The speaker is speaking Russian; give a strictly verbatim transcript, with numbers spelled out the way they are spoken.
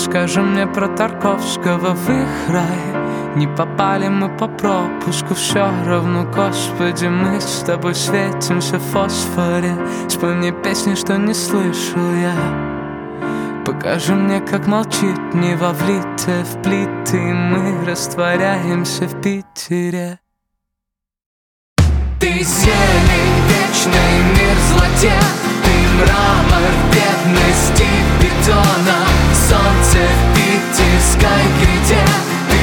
Расскажи мне про Тарковского в их рай. Не попали мы по пропуску, все равно, Господи, мы с тобой светимся в фосфоре. Спой мне песни, что не слышал я. Покажи мне, как молчит Нева, влитая в плиты, и мы растворяемся в Питере. Ты зелень, вечный мир злоте, ты мрамор бедности бетона, солнце в питерской гряде.